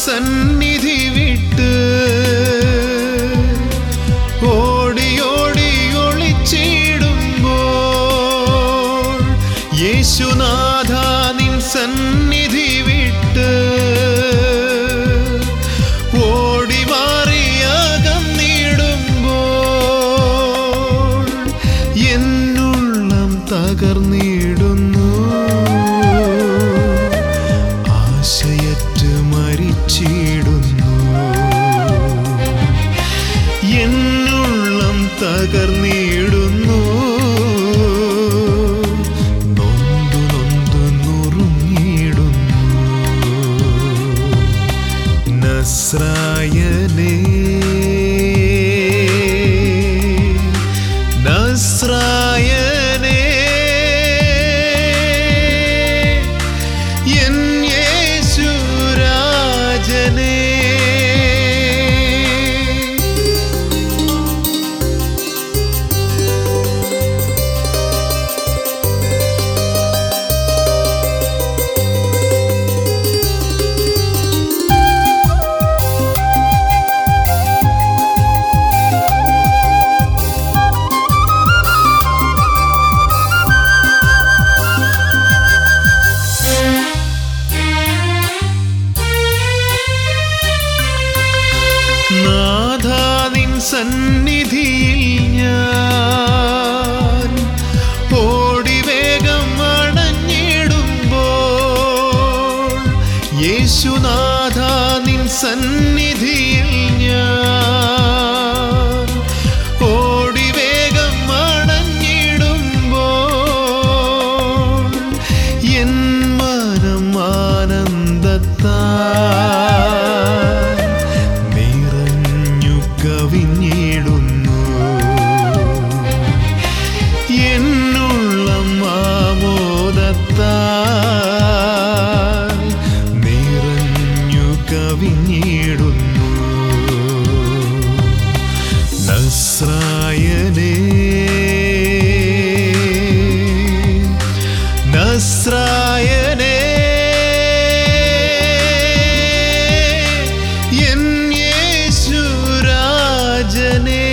സന്നിധി വിട്ട് ഓടി ഓടി ഒളിച്ചിടുമ്പോൾ യേശുനാഥ നിൻ സന്നിധി വിട്ട് ഓടി മാറി അകന്നിടുമ്പോൾ എന്നുള്ളം തകർന്നിടുന്നു, ആശയറ്റ് മരിച്ചിടുന്നു. എന്നുള്ളം തകർന്നിടുന്നു, നൊന്തു നൊന്തു നുറുങ്ങിടുന്നു. നസ്രായനേ നസ്രായനേ എൻ യേശുരാജനേ. നാഥാ നിൻ സന്നിധിയിൽ ഞാൻ ഓടി വേഗം അണഞ്ഞിടുമ്പോൾ യേശുനാഥ നിൻ സന്നിധിയിൽ ഞാൻ ഓടി വേഗം അണഞ്ഞിടുമ്പോൾ എൻ മനം ആനന്ദത്താൽ കവിഞ്ഞിടുന്നു. എന്നുള്ളം ആമോദത്താൽ നിറഞ്ഞു കവിഞ്ഞിടുന്നു. നസ്രായനേ നസ്രായനേ എൻ യേശുരാജനേ.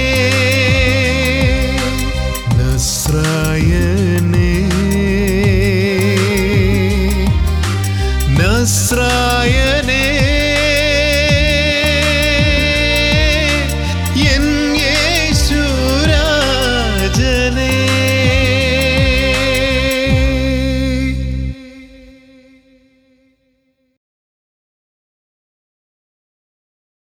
നസ്രായനേ നസ്രായനേ